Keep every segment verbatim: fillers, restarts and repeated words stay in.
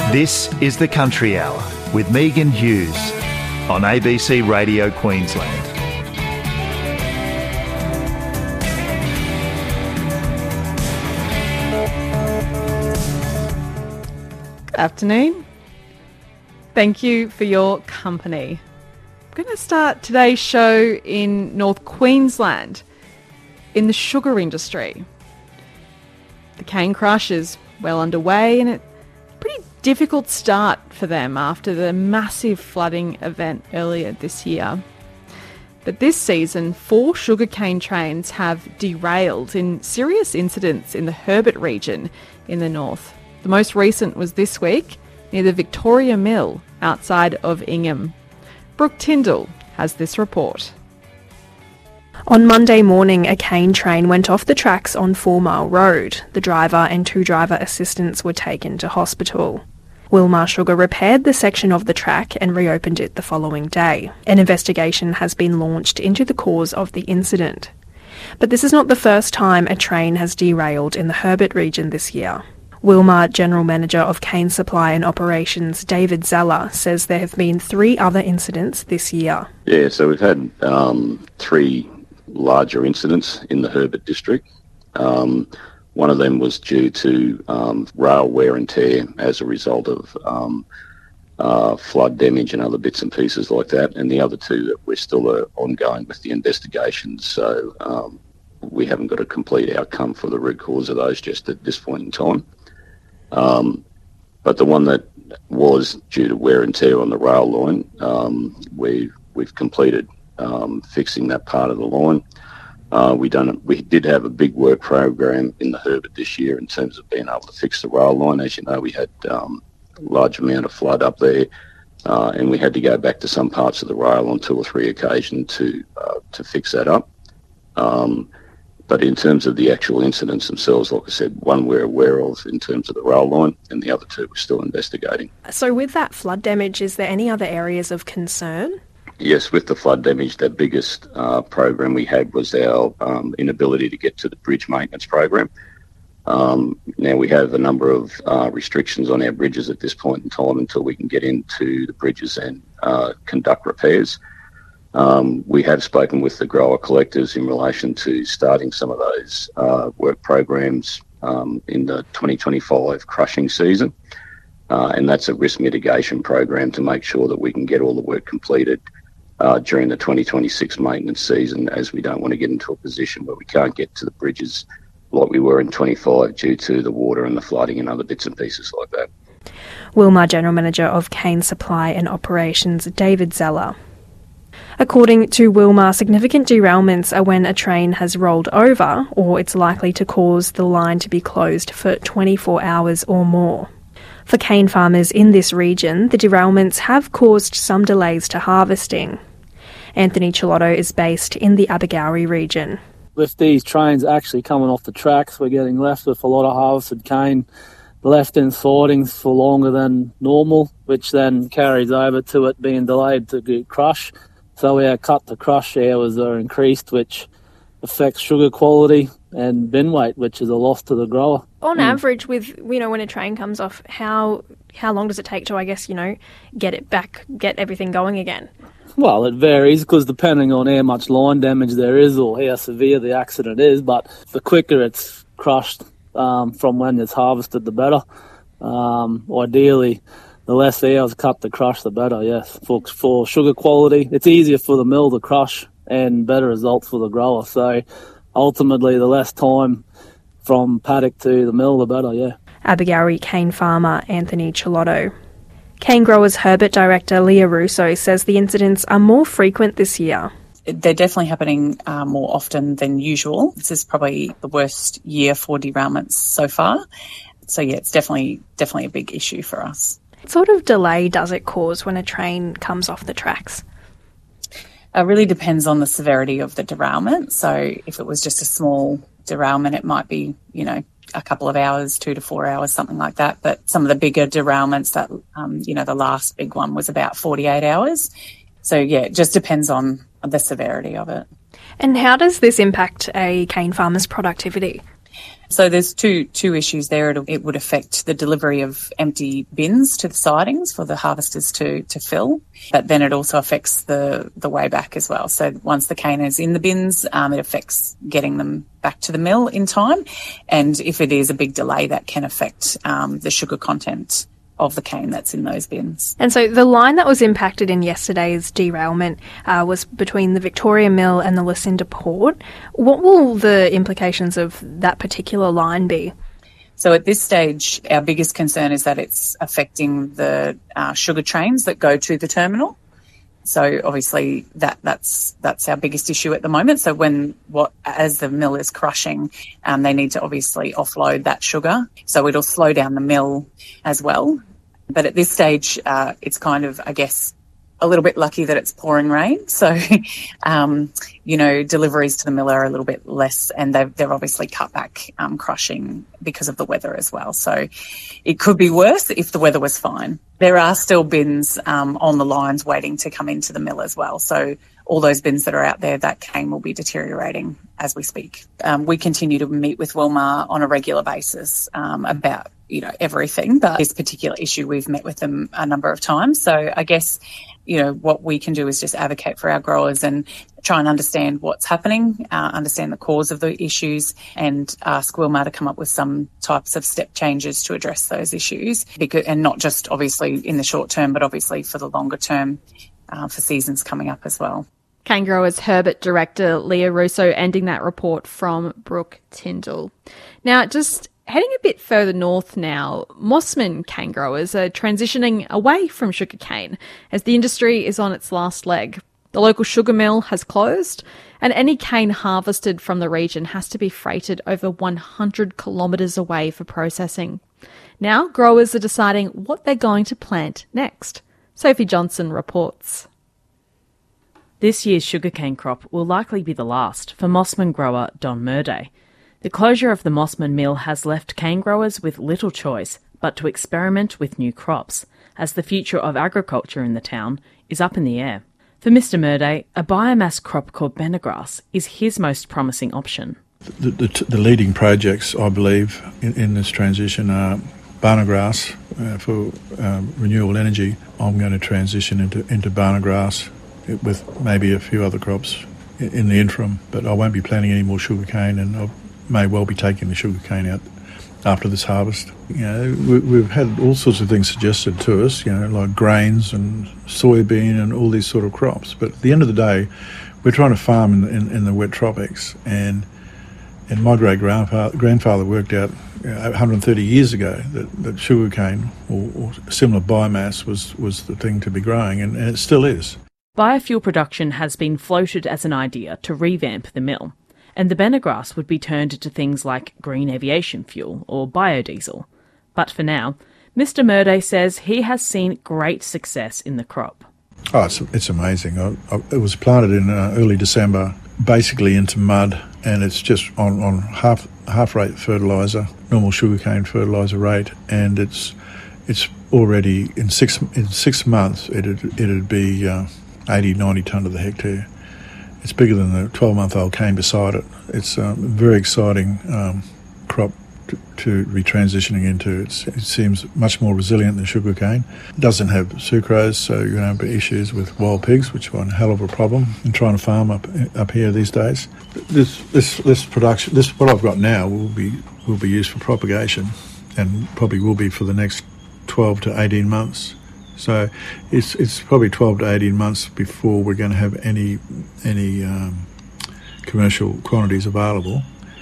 This is the Country Hour with Megan Hughes on A B C Radio Queensland. Good afternoon. Thank you for your company. I'm going to start today's show in North Queensland, in the sugar industry. The cane crush is well underway, and it's a pretty difficult start for them after the massive flooding event earlier this year. But this season, four sugarcane trains have derailed in serious incidents in the Herbert region in the north. The most recent was this week near the Victoria Mill outside of Ingham. Brooke Tyndall has this report. On Monday morning, a cane train went off the tracks on Four Mile Road. The driver and two driver assistants were taken to hospital. Wilmar Sugar repaired the section of the track and reopened it the following day. An investigation has been launched into the cause of the incident. But this is not the first time a train has derailed in the Herbert region this year. Wilmar General Manager of Cane Supply and Operations, David Zeller, says there have been three other incidents this year. Yeah, so we've had um, three larger incidents in the Herbert district. Um, one of them was due to um, rail wear and tear as a result of um, uh, flood damage and other bits and pieces like that, and the other two that we're still uh, ongoing with the investigations, so um, we haven't got a complete outcome for the root cause of those just at this point in time. Um, but the one that was due to wear and tear on the rail line, um, we, we've completed um, fixing that part of the line. Uh, we done we did have a big work program in the Herbert this year in terms of being able to fix the rail line. As you know, we had um, a large amount of flood up there, uh, and we had to go back to some parts of the rail on two or three occasions to uh, to fix that up. Um, But in terms of the actual incidents themselves, like I said, one we're aware of in terms of the rail line, and the other two we're still investigating. So with that flood damage, is there any other areas of concern? Yes, with the flood damage, the biggest uh, program we had was our um, inability to get to the bridge maintenance program. Um, now we have a number of uh, restrictions on our bridges at this point in time until we can get into the bridges and uh, conduct repairs. Um, we have spoken with the grower collectors in relation to starting some of those uh, work programs um, in the twenty twenty-five crushing season, uh, and that's a risk mitigation program to make sure that we can get all the work completed uh, during the twenty twenty-six maintenance season, as we don't want to get into a position where we can't get to the bridges like we were in twenty-five due to the water and the flooding and other bits and pieces like that. Wilmar General Manager of Cane Supply and Operations, David Zeller. According to Wilmar, significant derailments are when a train has rolled over or it's likely to cause the line to be closed for twenty-four hours or more. For cane farmers in this region, the derailments have caused some delays to harvesting. Anthony Chilotto is based in the Abergowrie region. With these trains actually coming off the tracks, we're getting left with a lot of harvested cane left in sidings for longer than normal, which then carries over to it being delayed to get crush. So our cut to crush hours are increased, which affects sugar quality and bin weight, which is a loss to the grower. On mm. average, with, you know, when a train comes off, how how long does it take to, I guess, you know, get it back, get everything going again? Well, it varies because depending on how much line damage there is or how severe the accident is, but the quicker it's crushed um, from when it's harvested, the better. Um, ideally, the less hours cut to crush, the better, yes. For, for sugar quality, it's easier for the mill to crush and better results for the grower. So ultimately, the less time from paddock to the mill, the better, yeah. Abergowrie cane farmer Anthony Chilotto. Cane Growers Herbert Director Leah Russo says the incidents are more frequent this year. They're definitely happening uh, more often than usual. This is probably the worst year for derailments so far. So yeah, it's definitely definitely a big issue for us. What sort of delay does it cause when a train comes off the tracks? It really depends on the severity of the derailment. So if it was just a small derailment, it might be, you know, a couple of hours, two to four hours, something like that. But some of the bigger derailments that, um, you know, the last big one was about forty-eight hours. So, yeah, it just depends on the severity of it. And how does this impact a cane farmer's productivity? So there's two two issues there. It'll, it would affect the delivery of empty bins to the sidings for the harvesters to to fill, but then it also affects the, the way back as well. So once the cane is in the bins, um, it affects getting them back to the mill in time. And if it is a big delay, that can affect um, the sugar content of the cane that's in those bins. And so the line that was impacted in yesterday's derailment uh, was between the Victoria Mill and the Lucinda Port. What will the implications of that particular line be? So at this stage, our biggest concern is that it's affecting the uh, sugar trains that go to the terminal. So obviously that that's that's our biggest issue at the moment. So when what as the mill is crushing, um, they need to obviously offload that sugar. So it'll slow down the mill as well. But at this stage, uh, it's kind of, I guess, a little bit lucky that it's pouring rain. So, um, you know, deliveries to the mill are a little bit less, and they've, they're obviously cut back um, crushing because of the weather as well. So it could be worse if the weather was fine. There are still bins um, on the lines waiting to come into the mill as well. So all those bins that are out there, that cane will be deteriorating as we speak. Um, we continue to meet with Wilmar on a regular basis um, about, you know, everything, but this particular issue, we've met with them a number of times. So I guess, you know, what we can do is just advocate for our growers and try and understand what's happening, uh, understand the cause of the issues, and ask Wilmar to come up with some types of step changes to address those issues, because, and not just obviously in the short term, but obviously for the longer term, uh, for seasons coming up as well. Cane Growers Herbert Director Leah Russo ending that report from Brooke Tyndall. Now, just heading a bit further north now, Mossman cane growers are transitioning away from sugarcane as the industry is on its last leg. The local sugar mill has closed, and any cane harvested from the region has to be freighted over one hundred kilometres away for processing. Now, growers are deciding what they're going to plant next. Sophie Johnson reports. This year's sugarcane crop will likely be the last for Mossman grower Don Murday. The closure of the Mossman mill has left cane growers with little choice but to experiment with new crops, as the future of agriculture in the town is up in the air. For Mister Murday, a biomass crop called Benegrass is his most promising option. The, the, the leading projects, I believe, in, in this transition are Benegrass uh, for uh, renewable energy. I'm going to transition into, into Benegrass with maybe a few other crops in, in the interim, but I won't be planting any more sugarcane, and I may well be taking the sugarcane out after this harvest. You know, we, we've had all sorts of things suggested to us, you know, like grains and soybean and all these sort of crops. But at the end of the day, we're trying to farm in, in, in the wet tropics, and and my great grandfather grandfather worked out you know, one hundred thirty years ago that, that sugarcane or, or similar biomass was, was the thing to be growing, and, and it still is. Biofuel production has been floated as an idea to revamp the mill, and the Benegrass would be turned into things like green aviation fuel or biodiesel. But for now, Mister Murday says he has seen great success in the crop. Oh, it's, it's amazing. I, I, it was planted in uh, early December, basically into mud, and it's just on, on half half rate fertiliser, normal sugarcane fertiliser rate, and it's it's already in six in six months it'd it'd be uh, eighty, ninety tonne to the hectare. It's bigger than the twelve-month-old cane beside it. It's a very exciting um, crop to, to be transitioning into. It's, it seems much more resilient than sugarcane. It doesn't have sucrose, so you don't have issues with wild pigs, which is one hell of a problem in trying to farm up up here these days. This this this production, this what I've got now, will be will be used for propagation, and probably will be for the next twelve to eighteen months. So it's it's probably twelve to eighteen months before we're going to have any any um, commercial quantities available.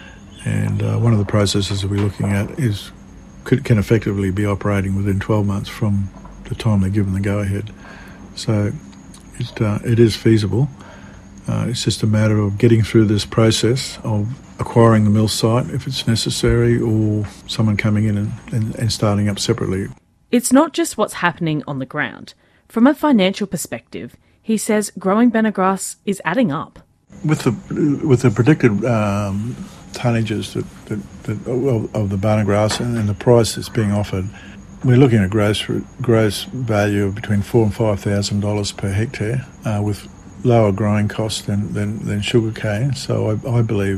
And uh, one of the processes that we're looking at is could, can effectively be operating within twelve months from the time they're given the go-ahead. So it, uh, it is feasible. Uh, it's just a matter of getting through this process of acquiring the mill site if it's necessary, or someone coming in and, and, and starting up separately. It's not just what's happening on the ground. From a financial perspective, he says growing Benegrass is adding up. With the with the predicted um, tonnages that, that, that of, of the Benegrass and, and the price that's being offered, we're looking at gross gross value of between four and five thousand dollars per hectare, uh, with lower growing costs than than, than sugarcane. So I, I believe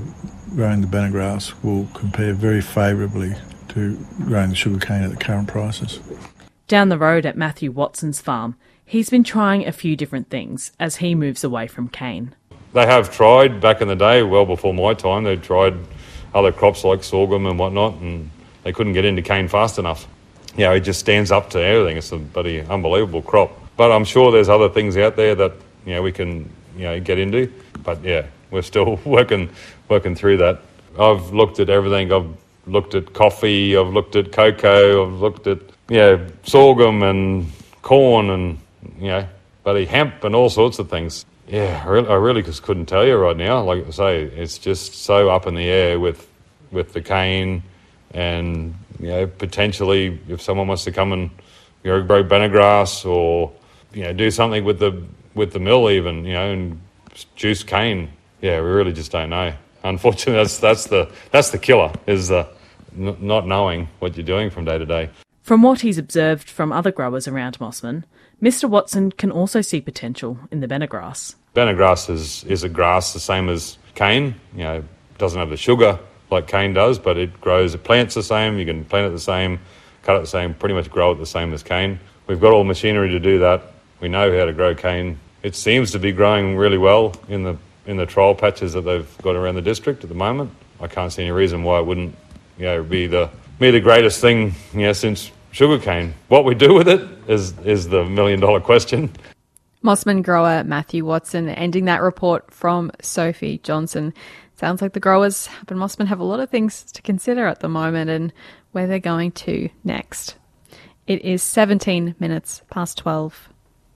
growing the banner grass will compare very favourably to growing the sugarcane at the current prices. Down the road at Matthew Watson's farm, he's been trying a few different things as he moves away from cane. They have tried back in the day, well before my time, they tried other crops like sorghum and whatnot, and they couldn't get into cane fast enough. You know, it just stands up to everything. It's a bloody unbelievable crop. But I'm sure there's other things out there that, you know, we can, you know, get into. But yeah, we're still working working through that. I've looked at everything. I've looked at coffee, I've looked at cocoa, I've looked at, you know, sorghum and corn and, you know, bloody hemp and all sorts of things. Yeah, I really, I really just couldn't tell you right now. Like I say, it's just so up in the air with with the cane, and, you know, potentially if someone wants to come and, you know, grow banner grass or, you know, do something with the with the mill even, you know, and juice cane. Yeah, we really just don't know. Unfortunately, that's that's the that's the killer, is the n- not knowing what you're doing from day to day. From what he's observed from other growers around Mossman, Mister Watson can also see potential in the banner grass. Banner grass is, is a grass the same as cane. You know, it doesn't have the sugar like cane does, but it grows, it plants the same, you can plant it the same, cut it the same, pretty much grow it the same as cane. We've got all machinery to do that. We know how to grow cane. It seems to be growing really well in the in the trial patches that they've got around the district at the moment. I can't see any reason why it wouldn't, you know, be the be the greatest thing, you know, since sugarcane. What we do with it is is the million dollar question. Mossman grower Matthew Watson ending that report from Sophie Johnson. Sounds like the growers up in Mossman have a lot of things to consider at the moment and where they're going to next. It is seventeen minutes past twelve.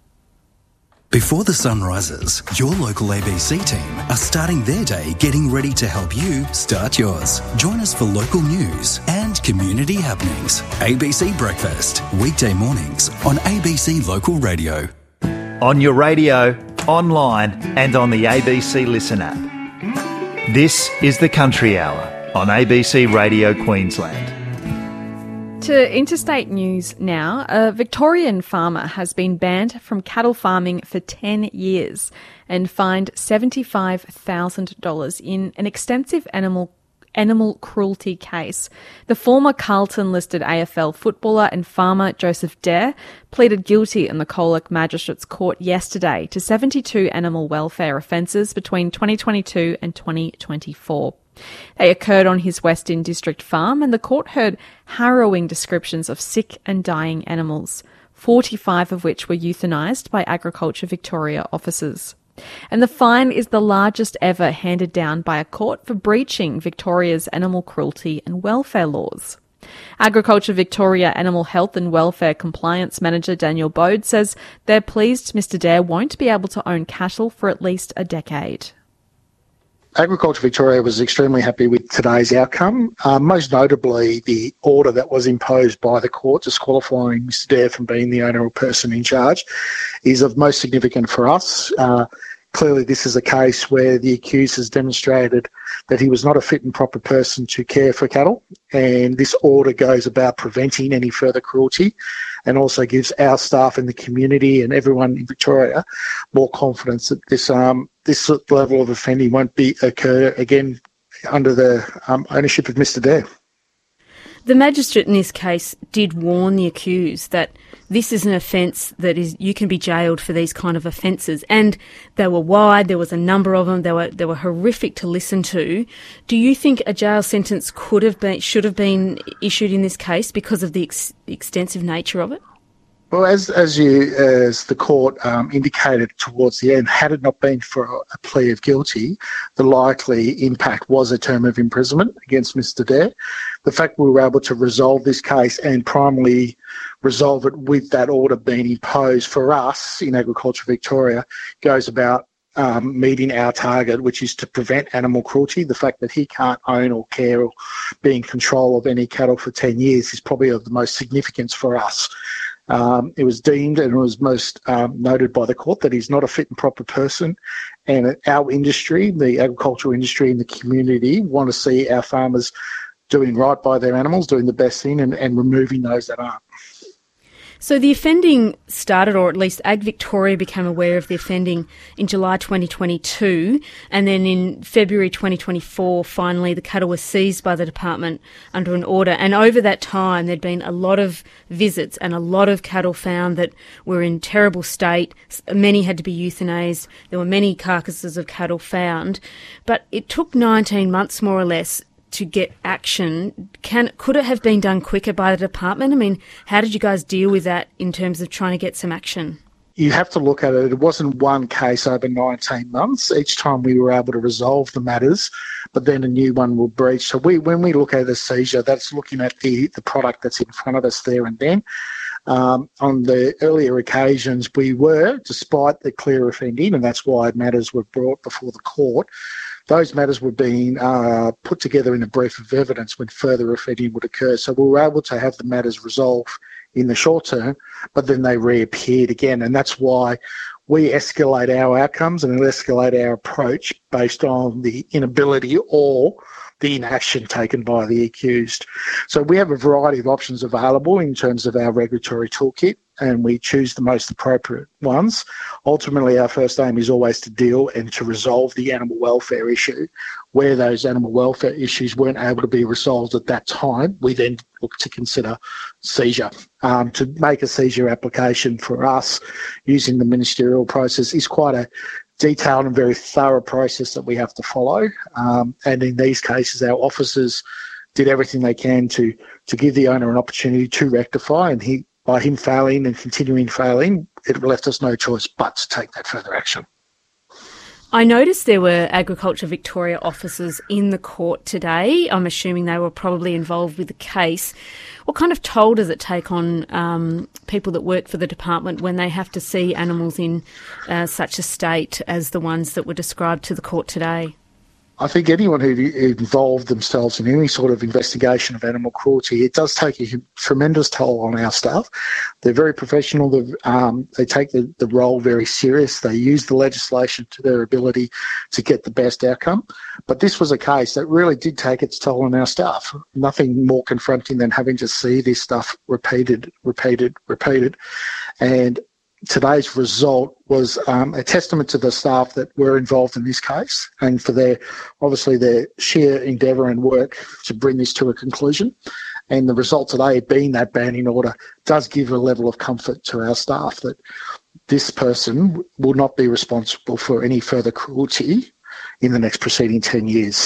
Before the sun rises, your local A B C team are starting their day getting ready to help you start yours. Join us for local news and community happenings. A B C Breakfast, weekday mornings on A B C Local Radio. On your radio, online and on the A B C Listen app. This is the Country Hour on A B C Radio Queensland. To interstate news now, a Victorian farmer has been banned from cattle farming for ten years and fined seventy-five thousand dollars in an extensive animal animal cruelty case. The former Carlton-listed A F L footballer and farmer Joseph Dare pleaded guilty in the Colac Magistrates Court yesterday to seventy-two animal welfare offences between twenty twenty-two and twenty twenty-four. They occurred on his Western District farm, and the court heard harrowing descriptions of sick and dying animals, forty-five of which were euthanised by Agriculture Victoria officers. And the fine is the largest ever handed down by a court for breaching Victoria's animal cruelty and welfare laws. Agriculture Victoria Animal Health and Welfare Compliance Manager Daniel Bode says they're pleased Mister Dare won't be able to own cattle for at least a decade. Agriculture Victoria was extremely happy with today's outcome, uh, most notably the order that was imposed by the court disqualifying Mister Dare from being the owner or person in charge is of most significant for us. Uh, clearly this is a case where the accused has demonstrated that he was not a fit and proper person to care for cattle, and this order goes about preventing any further cruelty and also gives our staff in the community and everyone in Victoria more confidence that this um, this level of offending won't be occur again under the um, ownership of Mister Dare. The magistrate in this case did warn the accused that this is an offence that is you can be jailed for these kind of offences, and they were wide. There was a number of them. They were they were horrific to listen to. Do you think a jail sentence could have been should have been issued in this case because of the ex- extensive nature of it? Well, as as you as the court um, indicated towards the end, had it not been for a plea of guilty, the likely impact was a term of imprisonment against Mister Dare. The fact we were able to resolve this case and primarily resolve it with that order being imposed for us in Agriculture Victoria goes about um, meeting our target, which is to prevent animal cruelty. The fact that he can't own or care or be in control of any cattle for ten years is probably of the most significance for us. Um, it was deemed and it was most um, noted by the court that he's not a fit and proper person, and our industry, the agricultural industry and the community, want to see our farmers doing right by their animals, doing the best thing and, and removing those that aren't. So the offending started, or at least Ag Victoria became aware of the offending in July twenty twenty-two, and then in February twenty twenty-four, finally the cattle were seized by the department under an order. And over that time, there'd been a lot of visits and a lot of cattle found that were in terrible state. Many had to be euthanized. There were many carcasses of cattle found. But it took nineteen months, more or less, to get action. Can could it have been done quicker by the department? I mean, how did you guys deal with that in terms of trying to get some action? You have to look at it. It wasn't one case over nineteen months. Each time we were able to resolve the matters, but then a new one will breach. So we, when we look at a seizure, that's looking at the, the product that's in front of us there and then. Um, on the earlier occasions, we were, despite the clear offending, and that's why matters were brought before the court, those matters were being uh, put together in a brief of evidence when further offending would occur. So we were able to have the matters resolved in the short term, but then they reappeared again. And that's why we escalate our outcomes and escalate our approach based on the inability or the inaction taken by the accused. So we have a variety of options available in terms of our regulatory toolkit, and we choose the most appropriate ones. Ultimately, our first aim is always to deal and to resolve the animal welfare issue. Where those animal welfare issues weren't able to be resolved at that time, we then look to consider seizure. Um, to make a seizure application for us using the ministerial process is quite a detailed and very thorough process that we have to follow. Um, and in these cases, our officers did everything they can to to give the owner an opportunity to rectify, and he by him failing and continuing failing, it left us no choice but to take that further action. I noticed there were Agriculture Victoria officers in the court today. I'm assuming they were probably involved with the case. What kind of toll does it take on um, people that work for the department when they have to see animals in uh, such a state as the ones that were described to the court today? I think anyone who involved themselves in any sort of investigation of animal cruelty, it does take a tremendous toll on our staff. They're very professional. They're, um, they take the, the role very serious. They use the legislation to their ability to get the best outcome. But this was a case that really did take its toll on our staff. Nothing more confronting than having to see this stuff repeated, repeated, repeated. And today's result was um, a testament to the staff that were involved in this case and for their, obviously, their sheer endeavour and work to bring this to a conclusion. And the result today being that banning order does give a level of comfort to our staff that this person will not be responsible for any further cruelty in the next preceding ten years.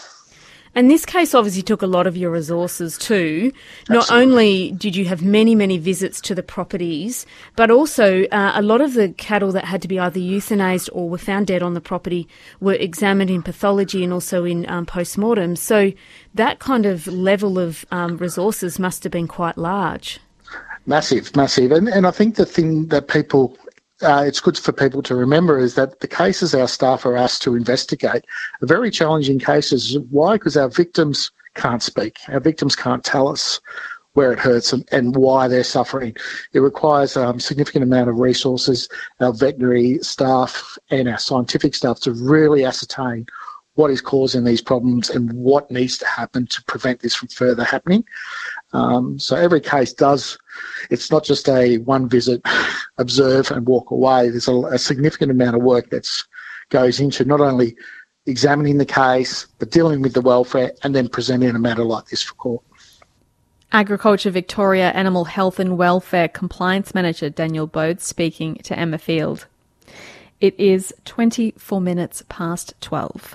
And this case obviously took a lot of your resources too. Absolutely. Not only did you have many, many visits to the properties, but also uh, a lot of the cattle that had to be either euthanized or were found dead on the property were examined in pathology and also in um, post-mortem. So that kind of level of um, resources must have been quite large. Massive, massive. And, and I think the thing that people... Uh, it's good for people to remember is that the cases our staff are asked to investigate are very challenging cases. Why? Because our victims can't speak. Our victims can't tell us where it hurts and, and why they're suffering. It requires a um, significant amount of resources, our veterinary staff and our scientific staff, to really ascertain what is causing these problems and what needs to happen to prevent this from further happening. Um, so every case does, it's not just a one visit, observe and walk away. There's a, a significant amount of work that goes into not only examining the case, but dealing with the welfare and then presenting a matter like this for court. Agriculture Victoria Animal Health and Welfare Compliance Manager Daniel Bode speaking to Emma Field. It is twenty-four minutes past twelve.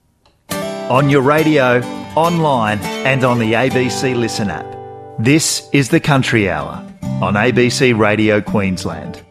On your radio, online and on the A B C Listen app. This is the Country Hour on A B C Radio Queensland.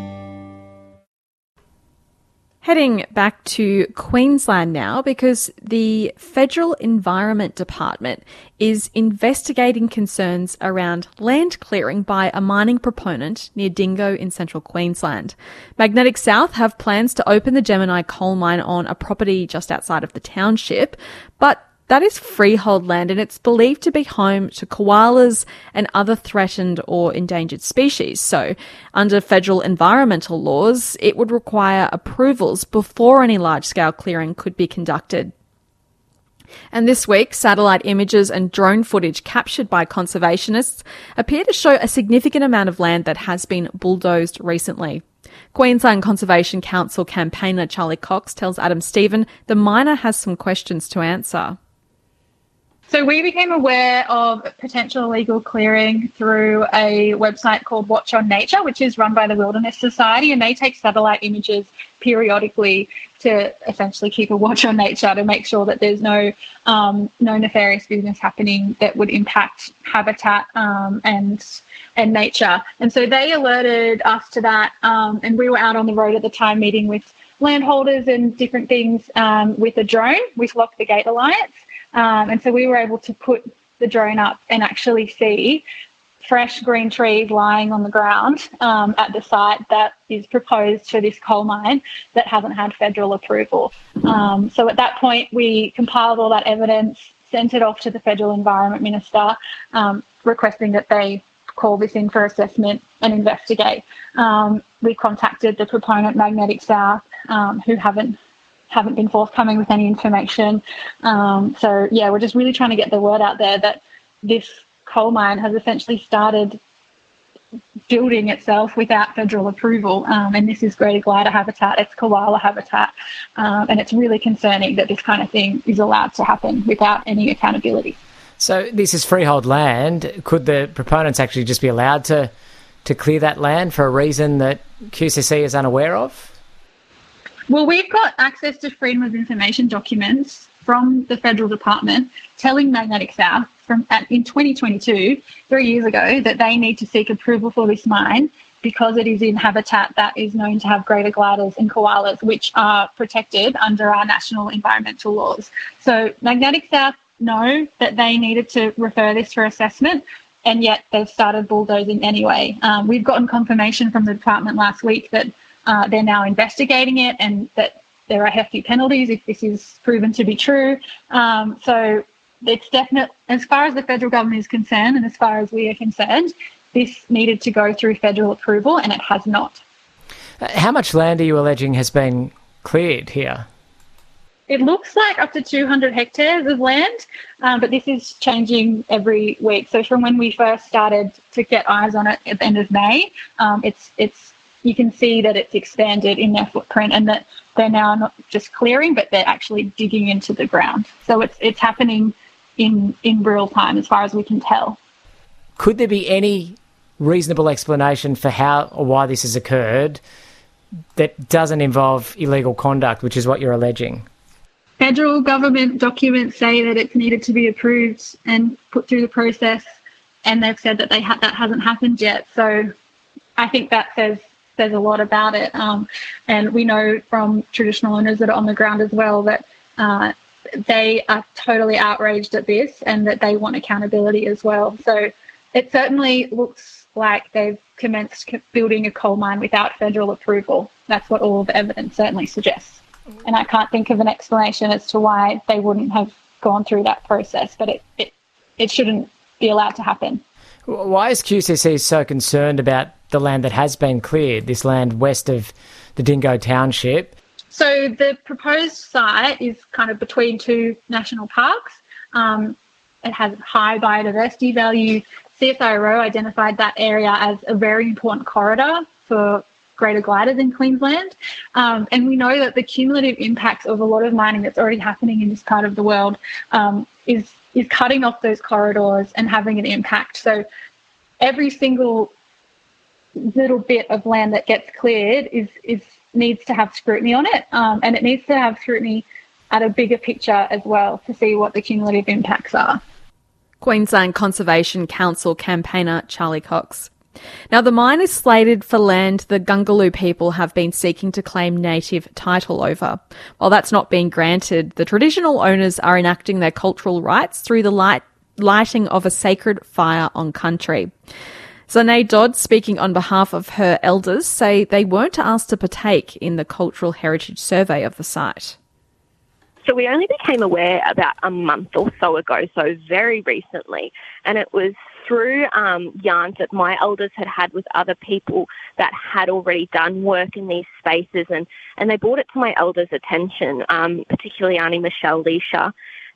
Heading back to Queensland now, because the Federal Environment Department is investigating concerns around land clearing by a mining proponent near Dingo in central Queensland. Magnetic South have plans to open the Gemini coal mine on a property just outside of the township, but that is freehold land and it's believed to be home to koalas and other threatened or endangered species. So under federal environmental laws, it would require approvals before any large-scale clearing could be conducted. And this week, satellite images and drone footage captured by conservationists appear to show a significant amount of land that has been bulldozed recently. Queensland Conservation Council campaigner Charlie Cox tells Adam Stephen the miner has some questions to answer. So we became aware of potential illegal clearing through a website called Watch on Nature, which is run by the Wilderness Society, and they take satellite images periodically to essentially keep a watch on nature to make sure that there's no um, no nefarious business happening that would impact habitat um, and and nature. And so they alerted us to that, um, and we were out on the road at the time meeting with landholders and different things um, with a drone with Lock the Gate Alliance. Um, and so we were able to put the drone up and actually see fresh green trees lying on the ground um, at the site that is proposed for this coal mine that hasn't had federal approval. Um, so at that point, we compiled all that evidence, sent it off to the Federal Environment Minister, um, requesting that they call this in for assessment and investigate. Um, we contacted the proponent, Magnetic South, um, who haven't haven't been forthcoming with any information. Um, so, yeah, we're just really trying to get the word out there that this coal mine has essentially started building itself without federal approval. Um, and this is greater glider habitat, it's koala habitat. Um, and it's really concerning that this kind of thing is allowed to happen without any accountability. So this is freehold land. Could the proponents actually just be allowed to, to clear that land for a reason that Q C C is unaware of? Well, we've got access to Freedom of Information documents from the federal department telling Magnetic South from at, in twenty twenty-two, three years ago, that they need to seek approval for this mine because it is in habitat that is known to have greater gliders and koalas, which are protected under our national environmental laws. So Magnetic South know that they needed to refer this for assessment, and yet they've started bulldozing anyway. Um, we've gotten confirmation from the department last week that Uh, they're now investigating it and that there are hefty penalties if this is proven to be true. Um, so it's definite, as far as the federal government is concerned and as far as we are concerned, this needed to go through federal approval and it has not. How much land are you alleging has been cleared here? It looks like up to two hundred hectares of land, um, but this is changing every week. So from when we first started to get eyes on it at the end of May, um, it's it's you can see that it's expanded in their footprint and that they're now not just clearing, but they're actually digging into the ground. So it's it's happening in, in real time as far as we can tell. Could there be any reasonable explanation for how or why this has occurred that doesn't involve illegal conduct, which is what you're alleging? Federal government documents say that it's needed to be approved and put through the process, and they've said that they ha- that hasn't happened yet. So I think that says says a lot about it. Um, and we know from traditional owners that are on the ground as well that uh, they are totally outraged at this and that they want accountability as well. So it certainly looks like they've commenced building a coal mine without federal approval. That's what all of the evidence certainly suggests. And I can't think of an explanation as to why they wouldn't have gone through that process, but it, it, it shouldn't be allowed to happen. Why is Q C C so concerned about the land that has been cleared, this land west of the Dingo Township? So the proposed site is kind of between two national parks. Um, it has high biodiversity value. C S I R O identified that area as a very important corridor for greater gliders in Queensland. Um, and we know that the cumulative impacts of a lot of mining that's already happening in this part of the world um, is is cutting off those corridors and having an impact. So every single little bit of land that gets cleared is is needs to have scrutiny on it, um, and it needs to have scrutiny at a bigger picture as well to see what the cumulative impacts are. Queensland Conservation Council campaigner Charlie Cox. Now, the mine is slated for land the Gungaloo people have been seeking to claim native title over. While that's not being granted, the traditional owners are enacting their cultural rights through the light, lighting of a sacred fire on country. Zanae Dodd, speaking on behalf of her elders, say they weren't asked to partake in the Cultural Heritage Survey of the site. So we only became aware about a month or so ago, so very recently, and it was through um, yarns that my elders had had with other people that had already done work in these spaces, and, and they brought it to my elders' attention, um, particularly Auntie Michelle Leisha,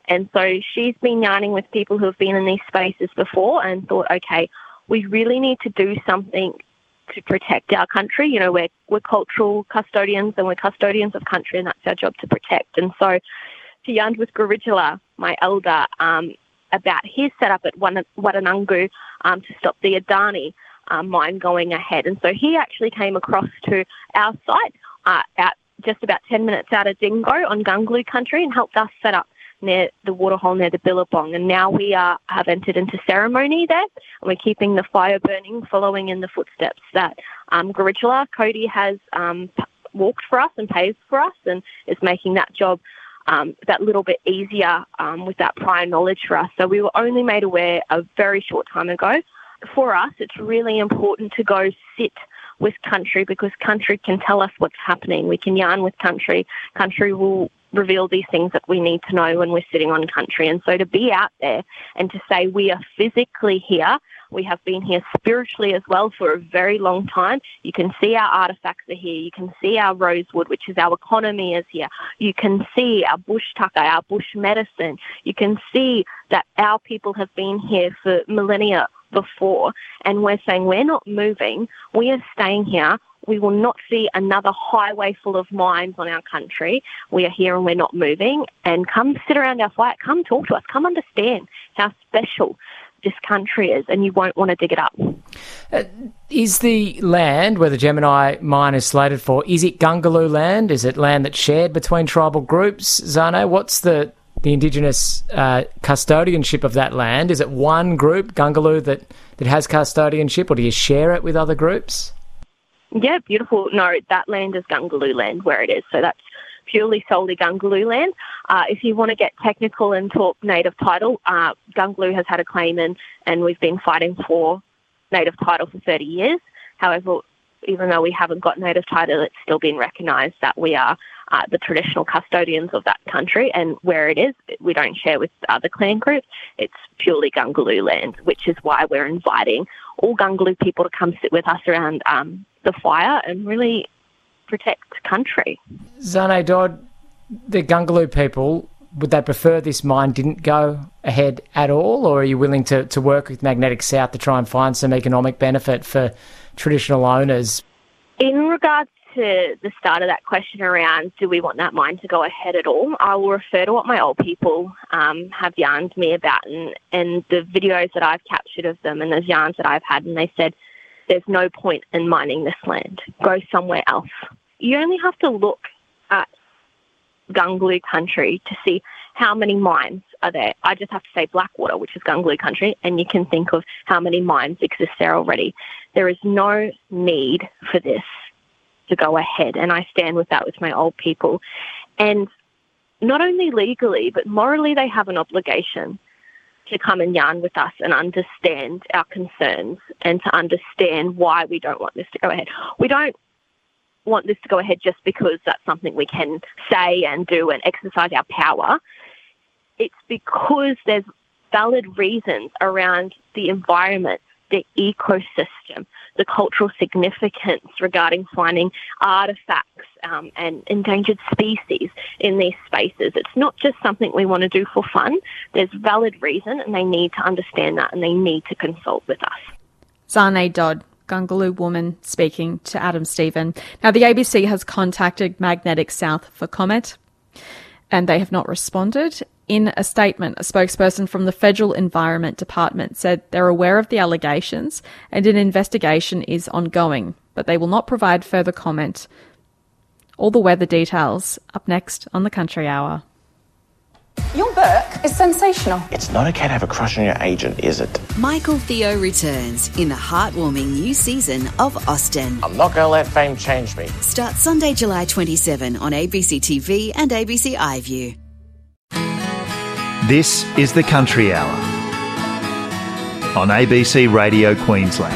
And so she's been yarning with people who have been in these spaces before and thought, okay, we really need to do something to protect our country. You know, we're, we're cultural custodians and we're custodians of country, and that's our job to protect. And so she yarned with Garijula, my elder, um, about his setup at Watanangu um, to stop the Adani um, mine going ahead. And so he actually came across to our site uh, at just about ten minutes out of Dingo on Ganglu country and helped us set up near the waterhole near the Billabong. And now we are, have entered into ceremony there, and we're keeping the fire burning, following in the footsteps that um, Garijula, Cody has um, walked for us and paved for us, and is making that job Um, that little bit easier um, with that prior knowledge for us. So we were only made aware a very short time ago. For us, it's really important to go sit with country, because country can tell us what's happening. We can yarn with country. Country will reveal these things that we need to know when we're sitting on country. And so to be out there and to say we are physically here, we have been here spiritually as well for a very long time. You can see our artefacts are here. You can see our rosewood, which is our economy, is here. You can see our bush tucker, our bush medicine. You can see that our people have been here for millennia before. And we're saying we're not moving. We are staying here. We will not see another highway full of mines on our country. We are here and we're not moving. And come sit around our fire. Come talk to us. Come understand how special this country is, and you won't want to dig it up. Uh, is the land where the Gemini mine is slated for, is it Gungaloo land? Is it land that's shared between tribal groups, Zane? What's the, the Indigenous uh, custodianship of that land? Is it one group, Gungaloo, that, that has custodianship, or do you share it with other groups? Yeah, beautiful. No, that land is Gungaloo land where it is, so that's purely solely Gungaloo land. Uh, if you want to get technical and talk native title, uh, Gungaloo has had a claim in, and we've been fighting for native title for thirty years. However, even though we haven't got native title, it's still been recognised that we are uh, the traditional custodians of that country, and where it is, we don't share with other clan groups. It's purely Gungaloo land, which is why we're inviting all Gungaloo people to come sit with us around um, the fire and really protect country. Zane Dodd, the Gungaloo people, would they prefer this mine didn't go ahead at all, or are you willing to, to work with Magnetic South to try and find some economic benefit for traditional owners? In regards to the start of that question around do we want that mine to go ahead at all, I will refer to what my old people um, have yarned me about, and, and the videos that I've captured of them and those yarns that I've had, and they said there's no point in mining this land. Go somewhere else. You only have to look at Gungaloo country to see how many mines are there. I just have to say Blackwater, which is Gungaloo country, and you can think of how many mines exist there already. There is no need for this to go ahead, and I stand with that with my old people. And not only legally, but morally they have an obligation to come and yarn with us and understand our concerns and to understand why we don't want this to go ahead. We don't want this to go ahead just because that's something we can say and do and exercise our power. It's because there's valid reasons around the environment, the ecosystem, the cultural significance regarding finding artefacts um, and endangered species in these spaces. It's not just something we want to do for fun. There's valid reason, and they need to understand that, and they need to consult with us. Zane Dodd, Gungaloo woman, speaking to Adam Stephen. Now, the A B C has contacted Magnetic South for comment, and they have not responded. In a statement, a spokesperson from the Federal Environment Department said they're aware of the allegations and an investigation is ongoing, but they will not provide further comment. All the weather details up next on the Country Hour. Your book is sensational. It's not okay to have a crush on your agent, is it? Michael Theo returns in the heartwarming new season of Austen. I'm not going to let fame change me. Start Sunday, July twenty-seventh on A B C T V and A B C iView. This is the Country Hour on A B C Radio Queensland.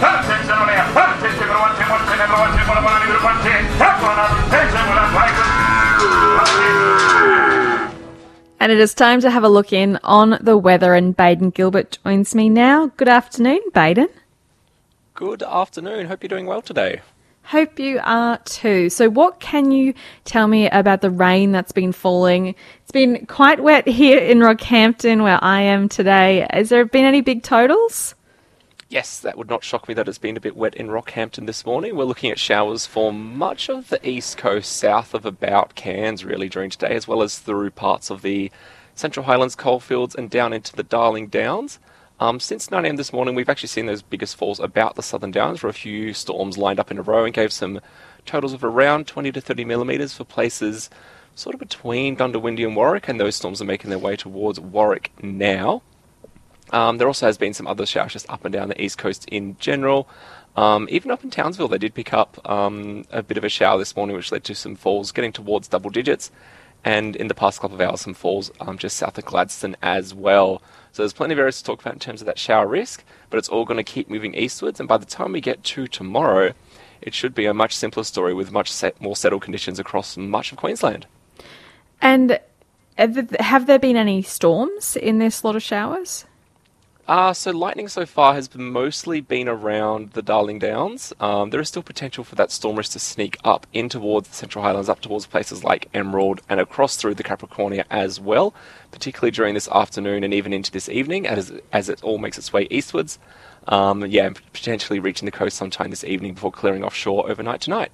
And it is time to have a look in on the weather, and Baden Gilbert joins me now. Good afternoon, Baden. Good afternoon. Hope you're doing well today. Hope you are too. So what can you tell me about the rain that's been falling? It's been quite wet here in Rockhampton where I am today. Has there been any big totals? Yes, that would not shock me that it's been a bit wet in Rockhampton this morning. We're looking at showers for much of the east coast, south of about Cairns really during today, as well as through parts of the Central Highlands coalfields and down into the Darling Downs. Um, since nine a.m. this morning, we've actually seen those biggest falls about the Southern Downs, where a few storms lined up in a row and gave some totals of around twenty to thirty millimetres for places sort of between Goondiwindi and Warwick, and those storms are making their way towards Warwick now. Um, there also has been some other showers just up and down the east coast in general. Um, even up in Townsville, they did pick up um, a bit of a shower this morning, which led to some falls getting towards double digits. And in the past couple of hours, some falls um, just south of Gladstone as well. So there's plenty of areas to talk about in terms of that shower risk, but it's all going to keep moving eastwards. And by the time we get to tomorrow, it should be a much simpler story with much set, more settled conditions across much of Queensland. And have there been any storms in this lot of showers? Uh, so lightning so far has mostly been around the Darling Downs. Um, there is still potential for that storm risk to sneak up in towards the Central Highlands, up towards places like Emerald and across through the Capricornia as well, particularly during this afternoon and even into this evening as, as it all makes its way eastwards. Um, yeah, potentially reaching the coast sometime this evening before clearing offshore overnight tonight.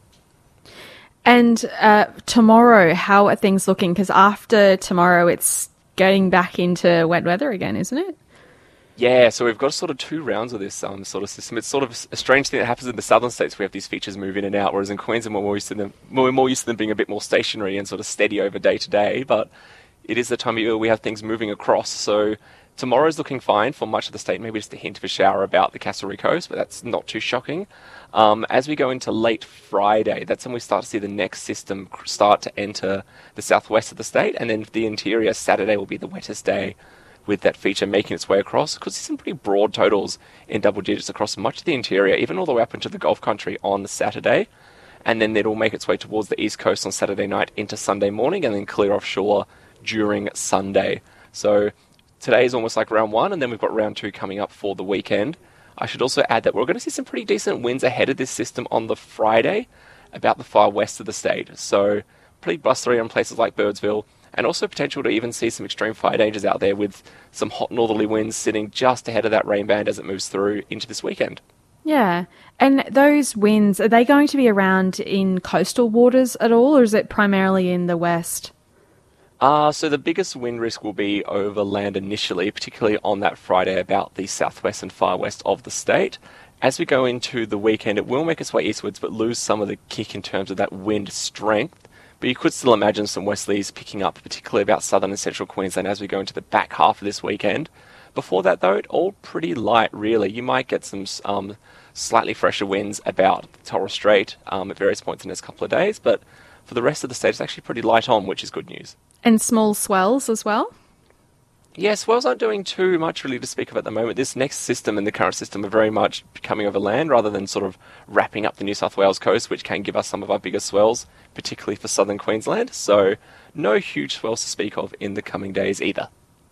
And uh, tomorrow, how are things looking? Because after tomorrow, it's getting back into wet weather again, isn't it? Yeah, so we've got sort of two rounds of this um, sort of system. It's sort of a strange thing that happens in the southern states. We have these features move in and out, whereas in Queensland we're more used to them, we're more used to them being a bit more stationary and sort of steady over day to day. But it is the time of year we have things moving across. So tomorrow's looking fine for much of the state. Maybe just a hint of a shower about the Castlereagh coast, but that's not too shocking. Um, as we go into late Friday, that's when we start to see the next system start to enter the southwest of the state, and then the interior, Saturday will be the wettest day, with that feature making its way across, because there's some pretty broad totals in double digits across much of the interior, even all the way up into the Gulf country on Saturday. And then it'll make its way towards the east coast on Saturday night into Sunday morning, and then clear offshore during Sunday. So today is almost like round one, and then we've got round two coming up for the weekend. I should also add that we're going to see some pretty decent winds ahead of this system on the Friday, about the far west of the state. So pretty blustery on places like Birdsville, and also potential to even see some extreme fire dangers out there with some hot northerly winds sitting just ahead of that rain band as it moves through into this weekend. Yeah. And those winds, are they going to be around in coastal waters at all, or is it primarily in the west? Uh, so the biggest wind risk will be over land initially, particularly on that Friday about the southwest and far west of the state. As we go into the weekend, it will make its way eastwards, but lose some of the kick in terms of that wind strength. But you could still imagine some westerlies picking up, particularly about southern and central Queensland as we go into the back half of this weekend. Before that, though, it all pretty light, really. You might get some um, slightly fresher winds about Torres Strait um, at various points in the next couple of days, but for the rest of the state, it's actually pretty light on, which is good news. And small swells as well? Yeah, swells aren't doing too much really to speak of at the moment. This next system and the current system are very much coming over land rather than sort of wrapping up the New South Wales coast, which can give us some of our biggest swells, particularly for southern Queensland. So no huge swells to speak of in the coming days either.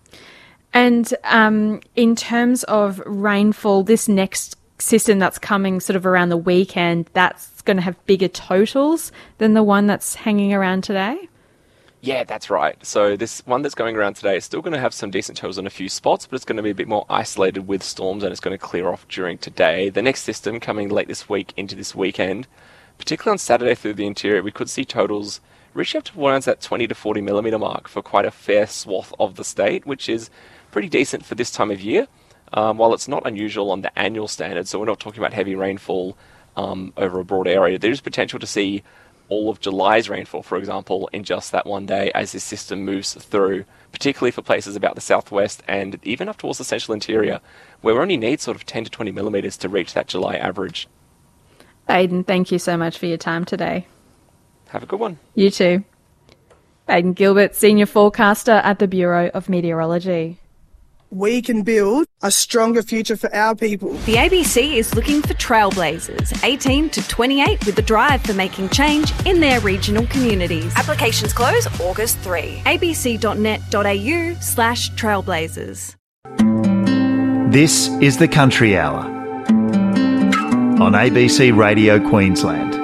And um, in terms of rainfall, this next system that's coming sort of around the weekend, that's going to have bigger totals than the one that's hanging around today? Yeah, that's right. So this one that's going around today is still going to have some decent totals in a few spots, but it's going to be a bit more isolated with storms, and it's going to clear off during today. The next system coming late this week into this weekend, particularly on Saturday through the interior, we could see totals reach up to around that twenty to forty millimetre mark for quite a fair swath of the state, which is pretty decent for this time of year. Um, while it's not unusual on the annual standard, so we're not talking about heavy rainfall um, over a broad area, there is potential to see all of July's rainfall, for example, in just that one day as this system moves through, particularly for places about the southwest and even up towards the central interior, where we only need sort of ten to twenty millimetres to reach that July average. Baden, thank you so much for your time today. Have a good one. You too. Baden Gilbert, Senior Forecaster at the Bureau of Meteorology. We can build a stronger future for our people. The A B C is looking for trailblazers, eighteen to twenty-eight, with a drive for making change in their regional communities. Applications close August third. abc.net.au slash trailblazers. This is the Country Hour. on A B C Radio Queensland.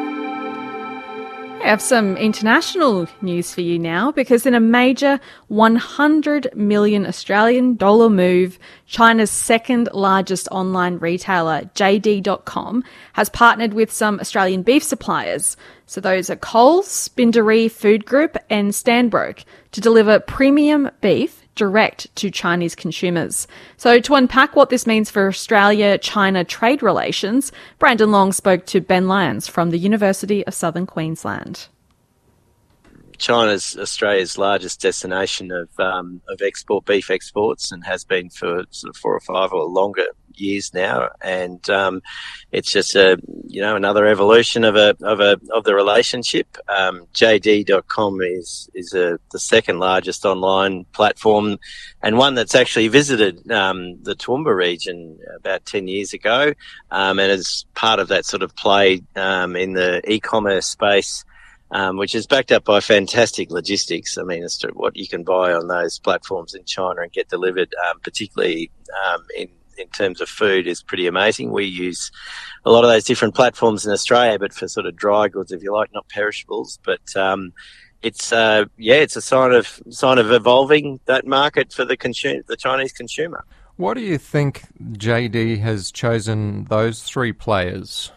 I have some international news for you now, because in a major one hundred million Australian dollar move, China's second largest online retailer, J D dot com, has partnered with some Australian beef suppliers. So those are Coles, Binderee Food Group and Stanbroke, to deliver premium beef direct to Chinese consumers. So to unpack what this means for Australia-China trade relations, Brandon Long spoke to Ben Lyons from the University of Southern Queensland. China's Australia's largest destination of um, of export beef exports, and has been for sort of four or five or longer years now. And um, it's just a you know another evolution of a of a of the relationship. Um, J D dot com is is a, the second largest online platform, and one that's actually visited um, the Toowoomba region about ten years ago, um, and as part of that sort of play um, in the e-commerce space. Um, which is backed up by fantastic logistics. I mean, as to what you can buy on those platforms in China and get delivered, um, particularly um, in, in terms of food, is pretty amazing. We use a lot of those different platforms in Australia, but for sort of dry goods, if you like, not perishables. But um, it's uh, yeah, it's a sign of sign of evolving that market for the consumer, the Chinese consumer. Why do you think J D has chosen those three players?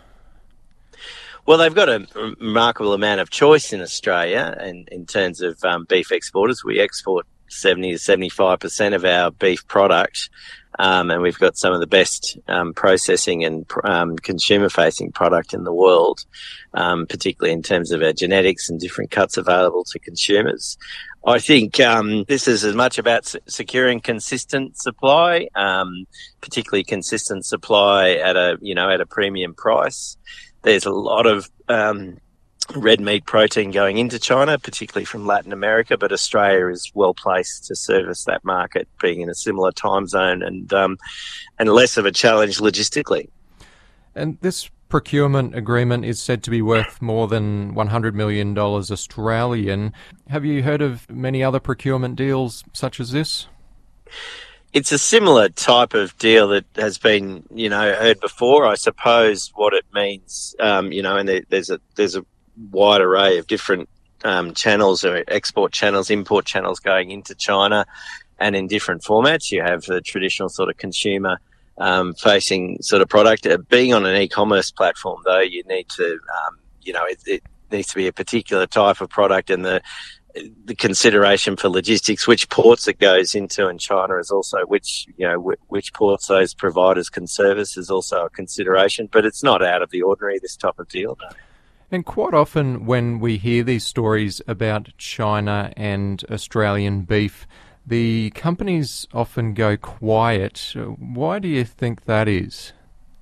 Well, they've got a remarkable amount of choice in Australia, and in terms of um, beef exporters, we export seventy to seventy-five percent of our beef product, um, and we've got some of the best um, processing and um, consumer-facing product in the world, um, particularly in terms of our genetics and different cuts available to consumers. I think um, this is as much about s- securing consistent supply, um, particularly consistent supply at a you know at a premium price. There's a lot of um, red meat protein going into China, particularly from Latin America, but Australia is well placed to service that market, being in a similar time zone and um, and less of a challenge logistically. And this procurement agreement is said to be worth more than one hundred million dollars Australian. Have you heard of many other procurement deals such as this? It's a similar type of deal that has been, you know, heard before. I suppose what it means, um, you know, and there, there's a there's a wide array of different um, channels, or export channels, import channels going into China, and in different formats. You have the traditional sort of consumer um, facing sort of product. Uh, being on an e-commerce platform, though, you need to, um, you know, it, it needs to be a particular type of product, and the the consideration for logistics, which ports it goes into in China, is also which, you know, w- which ports those providers can service is also a consideration, but it's not out of the ordinary, this type of deal. No. And quite often when we hear these stories about China and Australian beef, the companies often go quiet. Why do you think that is?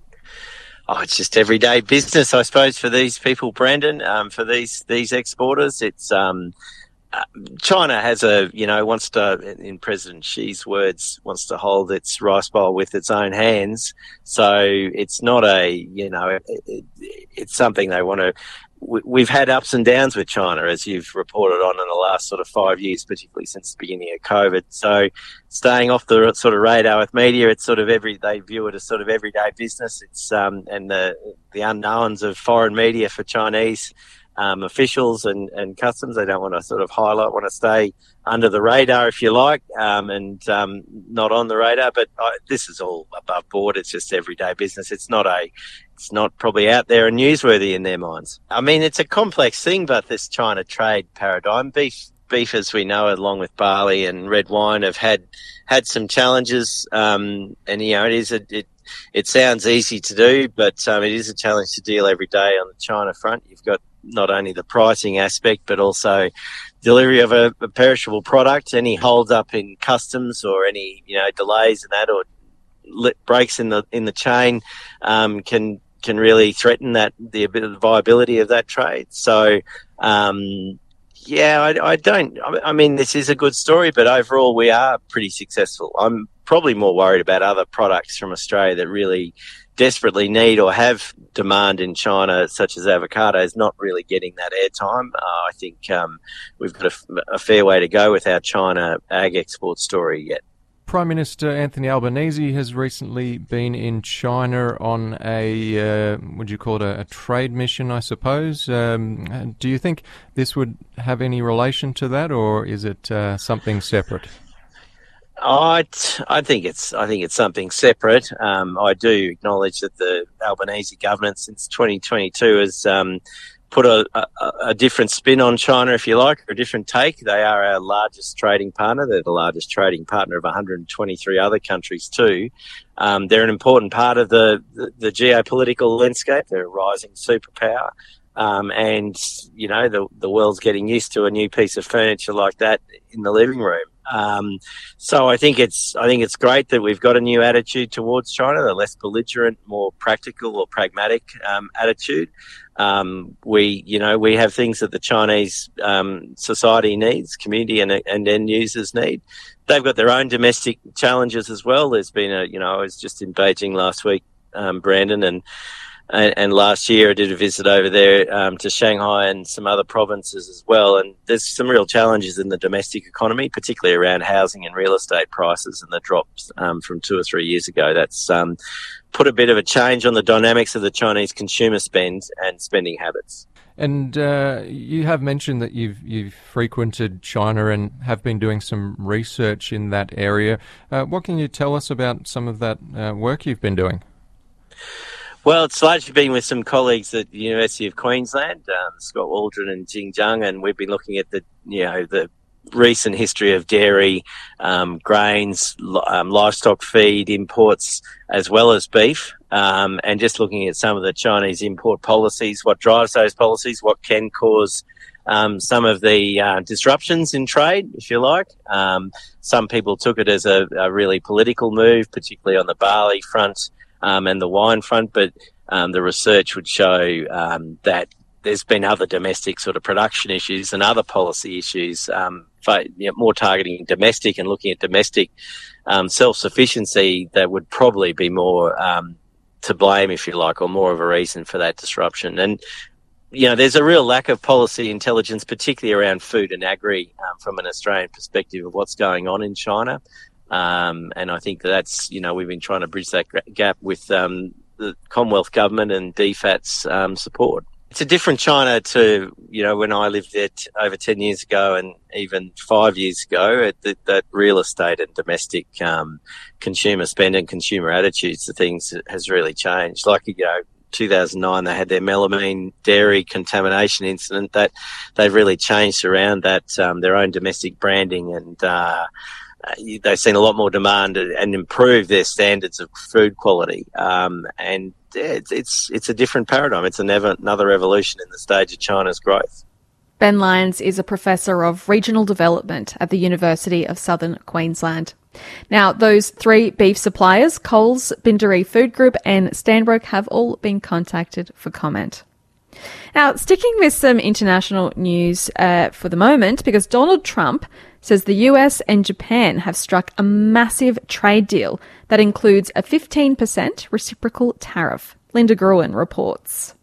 Oh, it's just everyday business, I suppose, for these people, Brandon, um, for these, these exporters. It's, um, Uh, China has a, you know, wants to, in President Xi's words, wants to hold its rice bowl with its own hands. So it's not a, you know, it, it, it's something they want to. We, we've had ups and downs with China, as you've reported on in the last sort of five years, particularly since the beginning of COVID. So staying off the sort of radar with media, it's sort of every, they view it as sort of everyday business. It's, um, and the, the unknowns of foreign media for Chinese Um, officials and, and customs, they don't want to sort of highlight, want to stay under the radar, if you like, um, and um, not on the radar. But uh, this is all above board. It's just everyday business. It's not a, it's not probably out there and newsworthy in their minds. I mean, it's a complex thing, but this China trade paradigm, beef, beef, as we know, along with barley and red wine, have had had some challenges. Um, and you know, it is a, it. It sounds easy to do, but um, it is a challenge to deal every day on the China front. You've got not only the pricing aspect, but also delivery of a, a perishable product. Any hold up in customs or any, you know, delays in that, or li- breaks in the in the chain um, can can really threaten that the, the viability of that trade. So, um, yeah, I, I don't. I mean, this is a good story, but overall, we are pretty successful. I'm probably more worried about other products from Australia that really desperately need or have demand in China, such as avocados, not really getting that airtime. Uh, I think um, we've got a, a fair way to go with our China ag export story yet. Prime Minister Anthony Albanese has recently been in China on a, uh, would you call it a, a trade mission, I suppose. Um, do you think this would have any relation to that, or is it uh, something separate? I I think it's I think it's something separate. Um, I do acknowledge that the Albanese government since twenty twenty-two has um, put a, a, a different spin on China, if you like, or a different take. They are our largest trading partner. They're the largest trading partner of one hundred twenty-three other countries too. Um, they're an important part of the, the, the geopolitical landscape. They're a rising superpower. Um, and, you know, the, the world's getting used to a new piece of furniture like that in the living room. Um, so I think it's I think it's great that we've got a new attitude towards China, a less belligerent, more practical or pragmatic um, attitude. Um, we, you know, we have things that the Chinese um, society needs, community and, and end users need. They've got their own domestic challenges as well. There's been a, you know, I was just in Beijing last week, um, Brandon, and And, and last year I did a visit over there um, to Shanghai and some other provinces as well. And there's some real challenges in the domestic economy, particularly around housing and real estate prices and the drops um, from two or three years ago. That's um, put a bit of a change on the dynamics of the Chinese consumer spend and spending habits. And uh, you have mentioned that you've you've frequented China and have been doing some research in that area. Uh, what can you tell us about some of that uh, work you've been doing? Well, it's largely been with some colleagues at the University of Queensland, um, Scott Waldron and Jing Zhang, and we've been looking at the, you know, the recent history of dairy, um, grains, um, livestock feed imports, as well as beef, um, and just looking at some of the Chinese import policies, what drives those policies, what can cause um, some of the uh, disruptions in trade, if you like. Um, some people took it as a, a really political move, particularly on the barley front. Um, and the wine front, but um, the research would show um, that there's been other domestic sort of production issues and other policy issues, um, for, you know, more targeting domestic and looking at domestic um, self-sufficiency that would probably be more um, to blame, if you like, or more of a reason for that disruption. And, you know, there's a real lack of policy intelligence, particularly around food and agri um, from an Australian perspective of what's going on in China. Um, and I think that's, you know, we've been trying to bridge that gap with um, the Commonwealth Government and D FAT's um, support. It's a different China to, you know, when I lived there t- over ten years ago and even five years ago, it, that, that real estate and domestic um, consumer spend and consumer attitudes to things has really changed. Like, you know, two thousand nine, they had their melamine dairy contamination incident. That they've really changed around that, um, their own domestic branding, and uh, they've seen a lot more demand and improved their standards of food quality. Um, and it's, it's it's a different paradigm. It's another, another evolution in the stage of China's growth. Ben Lyons is a professor of regional development at the University of Southern Queensland. Now, those three beef suppliers, Coles, Binderee Food Group and Stanbroke, have all been contacted for comment. Now, sticking with some international news uh, for the moment, because Donald Trump says the U S and Japan have struck a massive trade deal that includes a fifteen percent reciprocal tariff. Linda Gruen reports.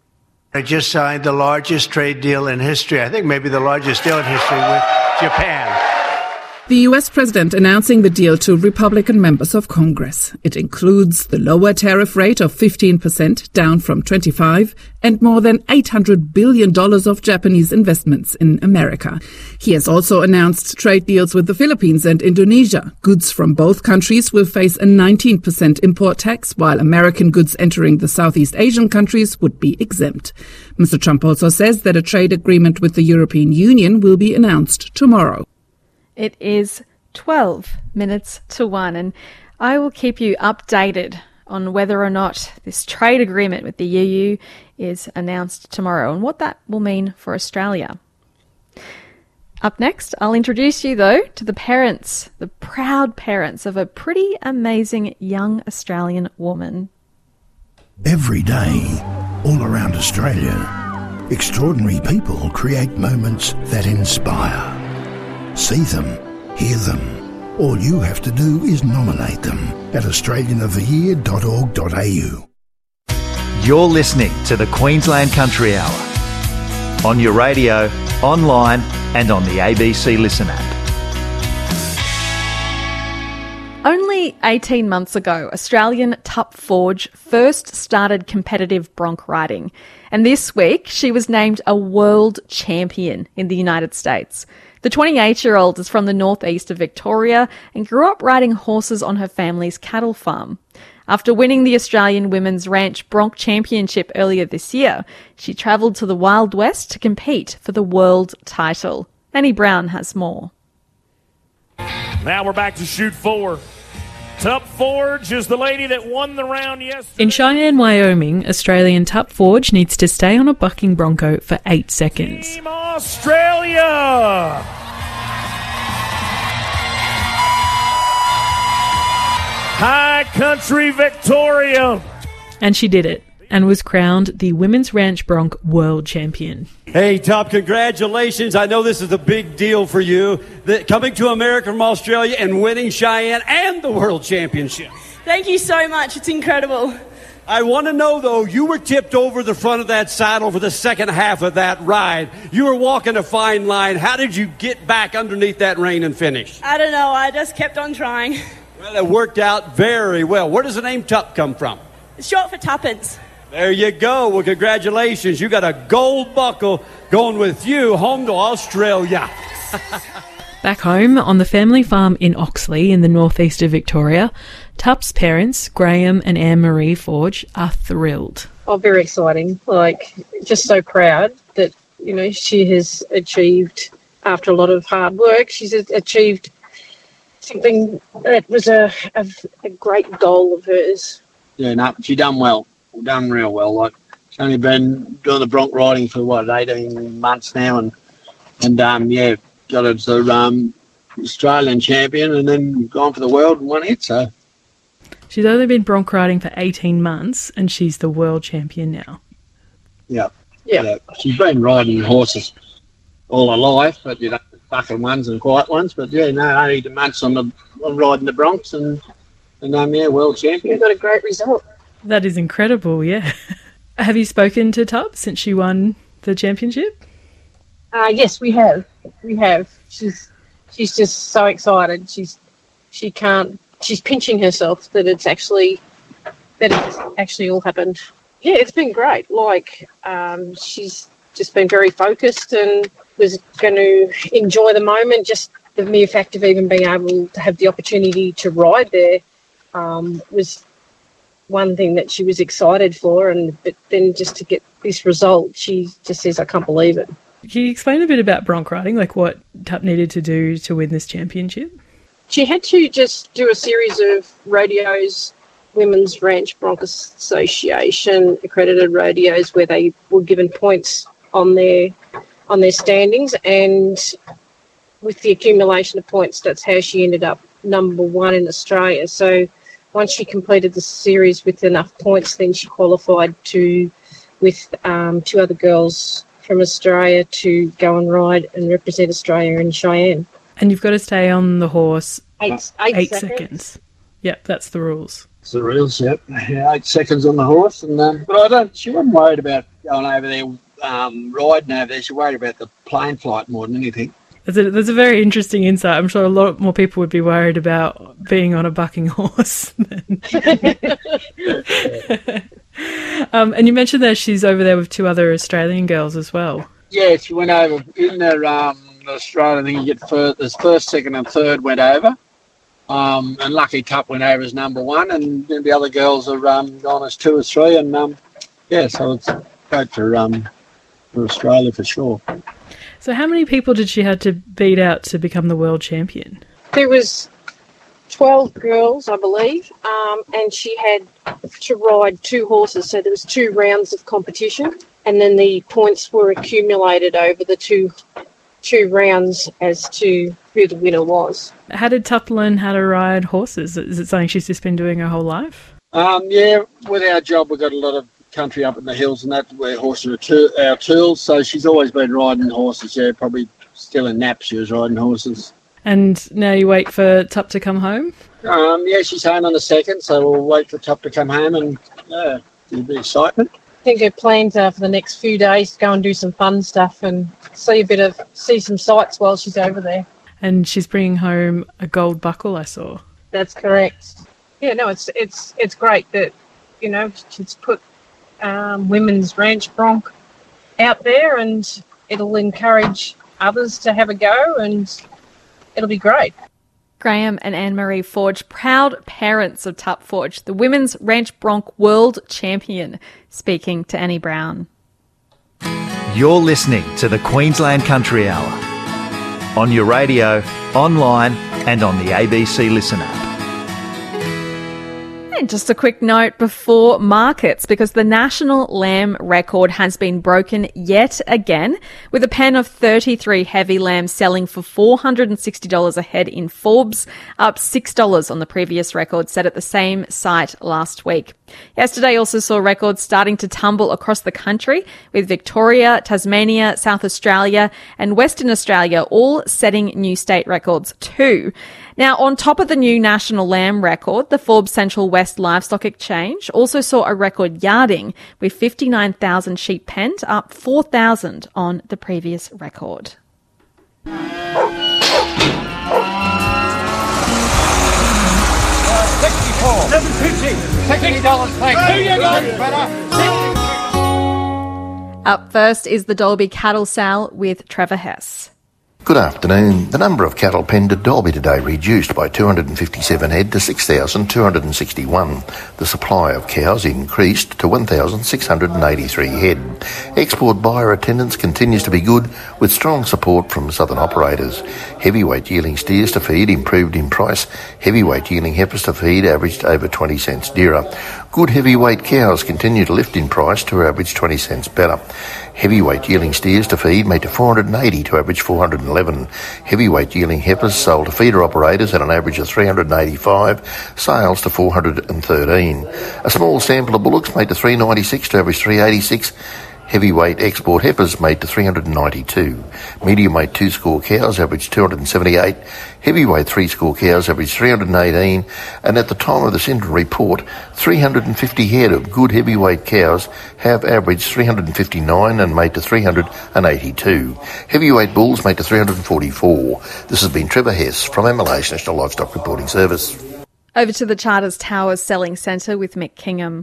I just signed the largest trade deal in history, I think maybe the largest deal in history, with Japan. The U S president announcing the deal to Republican members of Congress. It includes the lower tariff rate of fifteen percent, down from twenty-five, and more than eight hundred billion dollars of Japanese investments in America. He has also announced trade deals with the Philippines and Indonesia. Goods from both countries will face a nineteen percent import tax, while American goods entering the Southeast Asian countries would be exempt. Mister Trump also says that a trade agreement with the European Union will be announced tomorrow. It is twelve minutes to one, and I will keep you updated on whether or not this trade agreement with the E U is announced tomorrow and what that will mean for Australia. Up next, I'll introduce you, though, to the parents, the proud parents of a pretty amazing young Australian woman. Every day, all around Australia, extraordinary people create moments that inspire. See them, hear them. All you have to do is nominate them at australian of the year dot org dot a u. You're listening to the Queensland Country Hour on your radio, online and on the A B C Listen app. Only eighteen months ago, Australian Tup Forge first started competitive bronc riding, and this week she was named a world champion in the United States. The twenty-eight-year-old is from the northeast of Victoria and grew up riding horses on her family's cattle farm. After winning the Australian Women's Ranch Bronc Championship earlier this year, she travelled to the Wild West to compete for the world title. Annie Brown has more. Now we're back to shoot four. Tup Forge is the lady that won the round yesterday. In Cheyenne, Wyoming, Australian Tup Forge needs to stay on a bucking bronco for eight seconds. Team Australia! High Country Victoria! And she did it, and was crowned the Women's Ranch Bronc World Champion. Hey, Tup, congratulations. I know this is a big deal for you. The, coming to America from Australia and winning Cheyenne and the World Championship. Thank you so much. It's incredible. I want to know, though, you were tipped over the front of that saddle for the second half of that ride. You were walking a fine line. How did you get back underneath that rein and finish? I don't know. I just kept on trying. Well, it worked out very well. Where does the name Tup come from? It's short for tuppence. There you go. Well, congratulations. You got a gold buckle going with you home to Australia. Back home on the family farm in Oxley in the northeast of Victoria, Tup's parents, Graham and Anne-Marie Forge, are thrilled. Oh, very exciting. Like, just so proud that, you know, she has achieved, after a lot of hard work, she's achieved something that was a, a, a great goal of hers. Yeah, no, she done well. Done real well. Like, she's only been doing the bronc riding for what, eighteen months now, and and um yeah, got her to um Australian champion, and then gone for the world and won it. So she's only been bronc riding for eighteen months, and she's the world champion now. Yeah, yeah. yeah. She's been riding horses all her life, but you know, bucking ones and quiet ones. But yeah, no, eighteen months on the on riding the broncs, and and um yeah, world champion. You got a great result. That is incredible, yeah. Have you spoken to Tup since she won the championship? Uh, yes, we have. We have. She's she's just so excited. She's she can't. She's pinching herself that it's actually that it's actually all happened. Yeah, it's been great. Like um, she's just been very focused and was going to enjoy the moment. Just the mere fact of even being able to have the opportunity to ride there um, was one thing that she was excited for, and but then just to get this result, she just says, I can't believe it. Can you explain a bit about bronc riding, like what Tup needed to do to win this championship? She had to just do a series of rodeos, Women's Ranch Bronc Association accredited rodeos, where they were given points on their on their standings, and with the accumulation of points, that's how she ended up number one in Australia. So once she completed the series with enough points, then she qualified to, with um, two other girls from Australia, to go and ride and represent Australia in Cheyenne. And you've got to stay on the horse eight, eight, eight seconds. seconds. Yep, that's the rules. It's the rules, yep. Yeah, eight seconds on the horse, and um, but I don't. She wasn't worried about going over there, um, riding over there. She worried about the plane flight more than anything. There's a, there's a very interesting insight. I'm sure a lot more people would be worried about being on a bucking horse. Than... um, and you mentioned that she's over there with two other Australian girls as well. Yeah, she went over in the um, Australian thing. You get first, there's first, second, and third went over. Um, and Lucky Tup went over as number one, and then the other girls are um, gone as two or three. And um, yeah, so it's great for um, for Australia for sure. So how many people did she have to beat out to become the world champion? There was twelve girls, I believe, um, and she had to ride two horses. So there was two rounds of competition, and then the points were accumulated over the two two rounds as to who the winner was. How did Tup learn how to ride horses? Is it something she's just been doing her whole life? Um, yeah, with our job, we've got a lot of country up in the hills, and that's where horses are to- our tools. So she's always been riding horses. Yeah, probably still in Nap she was riding horses. And now you wait for Tup to come home? Um, yeah, she's home on the second, so we'll wait for Tup to come home, and yeah, there'll be excitement. I think her plans are for the next few days to go and do some fun stuff and see a bit of see some sights while she's over there. And she's bringing home a gold buckle, I saw. That's correct. Yeah, no, it's it's it's great that, you know, she's put um, women's ranch bronc out there, and it'll encourage others to have a go, and it'll be great. Graham and Anne-Marie Forge, proud parents of Tup Forge, the women's ranch bronc world champion, speaking to Annie Brown. You're listening to the Queensland Country Hour on your radio, online and on the A B C Listen app. And just a quick note before markets, because the national lamb record has been broken yet again, with a pen of thirty-three heavy lambs selling for four hundred sixty dollars a head in Forbes, up six dollars on the previous record set at the same site last week. Yesterday also saw records starting to tumble across the country, with Victoria, Tasmania, South Australia and Western Australia all setting new state records too. Now, on top of the new national lamb record, the Forbes Central West Livestock Exchange also saw a record yarding, with fifty-nine thousand sheep penned, up four thousand on the previous record. sixty-four. seven fifty. sixty dollars, thanks. Who you got, better? Up first is the Dalby Cattle Sale with Trevor Hess. Good afternoon. The number of cattle penned at Dalby today reduced by two hundred fifty-seven head to six thousand two hundred sixty-one. The supply of cows increased to one thousand six hundred eighty-three head. Export buyer attendance continues to be good, with strong support from southern operators. Heavyweight yielding steers to feed improved in price. Heavyweight yielding heifers to feed averaged over twenty cents dearer. Good heavyweight cows continue to lift in price to average twenty cents better. Heavyweight yielding steers to feed made to four hundred eighty to average four hundred eleven. Heavyweight yielding heifers sold to feeder operators at an average of three hundred eighty-five, sales to four hundred thirteen. A small sample of bullocks made to three hundred ninety-six to average three hundred eighty-six. Heavyweight export heifers made to three hundred ninety-two. Medium weight two score cows averaged two hundred seventy-eight. Heavyweight three score cows averaged three hundred eighteen. And at the time of this interim report, three hundred fifty head of good heavyweight cows have averaged three hundred fifty-nine and made to three hundred eighty-two. Heavyweight bulls made to three hundred forty-four. This has been Trevor Hess from M L A's National Livestock Reporting Service. Over to the Charters Towers Selling Centre with Mick Kingham.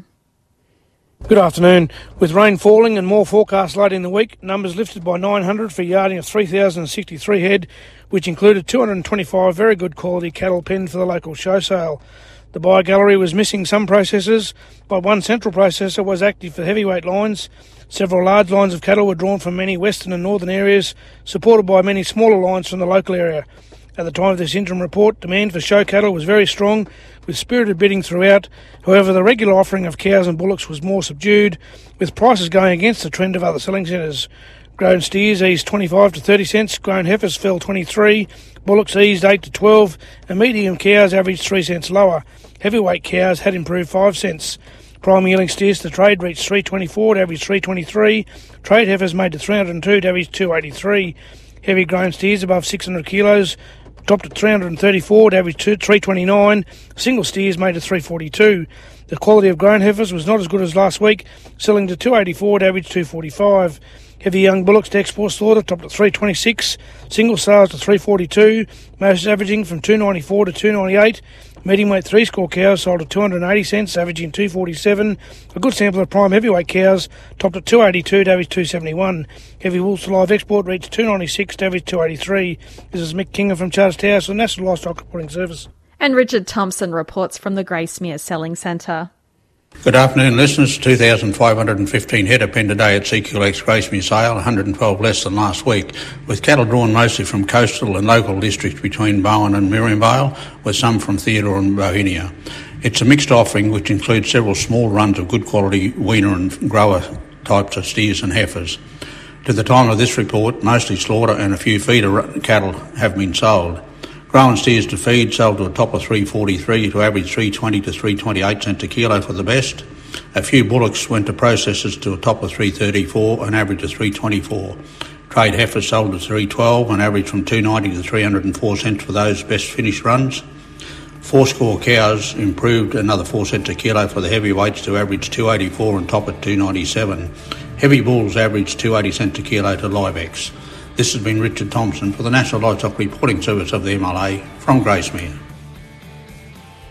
Good afternoon. With rain falling and more forecast late in the week, numbers lifted by nine hundred for yarding of three thousand sixty-three head, which included two hundred twenty-five very good quality cattle penned for the local show sale. The buy gallery was missing some processors, but one central processor was active for heavyweight lines. Several large lines of cattle were drawn from many western and northern areas, supported by many smaller lines from the local area. At the time of this interim report, demand for show cattle was very strong, with spirited bidding throughout. However, the regular offering of cows and bullocks was more subdued, with prices going against the trend of other selling centres. Grown steers eased twenty-five to thirty cents, grown heifers fell twenty-three, bullocks eased eight to twelve, and medium cows averaged three cents lower. Heavyweight cows had improved five cents. Prime yielding steers to trade reached three twenty-four to average three twenty-three. Trade heifers made to three hundred two to average two eighty-three. Heavy grown steers above six hundred kilos dropped at three hundred thirty-four to average three twenty-nine. Single steers made to three forty-two. The quality of grown heifers was not as good as last week, selling to two eighty-four to average two forty-five. Heavy young bullocks to export slaughter topped at three twenty-six. Single sales to three forty-two, most averaging from two ninety-four to two ninety-eight. Medium weight three score cows sold at two hundred eighty cents, averaging two forty-seven. A good sample of prime heavyweight cows topped at two eighty-two to average two seventy-one. Heavy wool to live export reached two ninety-six to average two eighty-three. This is Mick Kingham from Charters Towers for the National Livestock Reporting Service. And Richard Thompson reports from the Gracemere Selling Centre. Good afternoon, listeners. two thousand five hundred fifteen head are penned today at C Q X Gracemere sale, one hundred twelve less than last week, with cattle drawn mostly from coastal and local districts between Bowen and Miriamvale, with some from Theodore and Bohenia. It's a mixed offering which includes several small runs of good quality weaner and grower types of steers and heifers. To the time of this report, mostly slaughter and a few feeder cattle have been sold. Grown steers to feed sold to a top of three forty-three to average three twenty to three twenty-eight cents a kilo for the best. A few bullocks went to processors to a top of three thirty-four and average of three twenty-four. Trade heifers sold to three twelve and average from two ninety to three hundred four cents for those best finished runs. Four score cows improved another four cents a kilo for the heavyweights to average two eighty-four and top at two ninety-seven. Heavy bulls averaged two eighty cents a kilo to Livex. This has been Richard Thompson for the National Livestock Reporting Service of the M L A from Gracemere.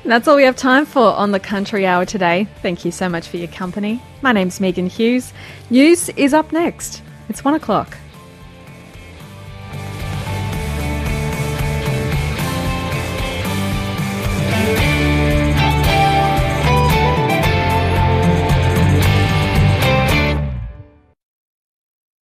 And that's all we have time for on the Country Hour today. Thank you so much for your company. My name's Megan Hughes. News is up next. It's one o'clock.